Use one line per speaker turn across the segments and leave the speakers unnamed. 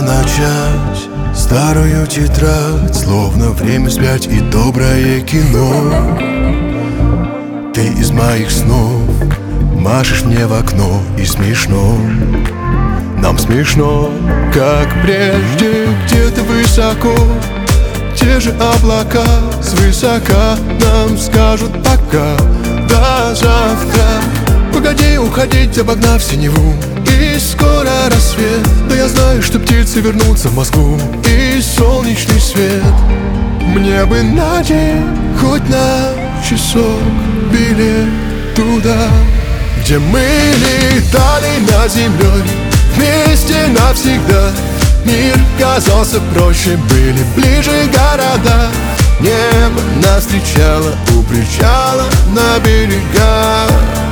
начать старую тетрадь, словно время вспять и доброе кино. Ты из моих снов машешь мне в окно, и смешно. Нам смешно, как прежде, где-то высоко. Те же облака свысока нам скажут пока, до завтра. Погоди уходить, обогнав синеву, и скоро рассвет. Да я знаю, что птицы вернутся в Москву, и солнечный свет. Мне бы на день, хоть на часок, билет туда, где мы летали над землей вместе навсегда. Мир казался проще, были ближе города. Небо нас встречало у причала на берегах.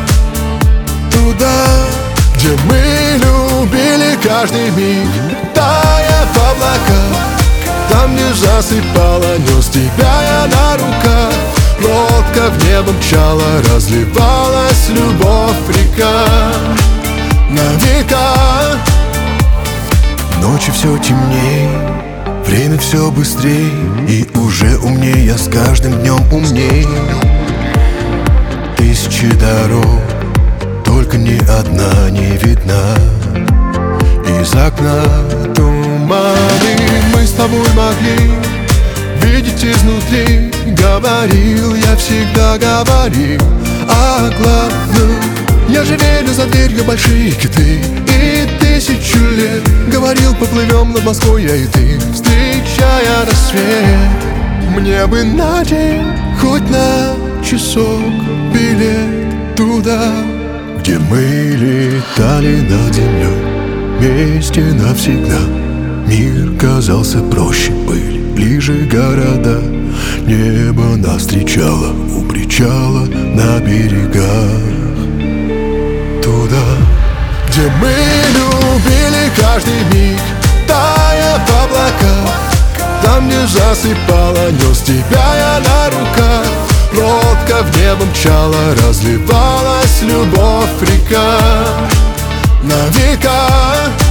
Туда, где мы любили каждый миг, тая в облаках. Там, где засыпала, нес тебя я на руках. Лодка в небо мчала, разливалась любовь река на века. Ночи все темней, время все быстрей, и уже умней я с каждым днем умней. Тысячи дорог, только ни одна не видна. Из окна туманы мы с тобой могли видеть изнутри. Говорил, я всегда говорил о главном. Я же верю, за дверью большие киты, и 1000 лет говорил, поплывем над Москвой я и ты, встречая рассвет. Мне бы на день, хоть на часок, билет туда, где мы летали над землей вместе навсегда. Мир казался проще, были ближе города. Небо нас встречало у причала на берегах. Туда, где мы любили каждый миг, тая в облаках. Там, где засыпала, нес тебя я на руках. Лодка в небо мчала, разливалась любовь река на века.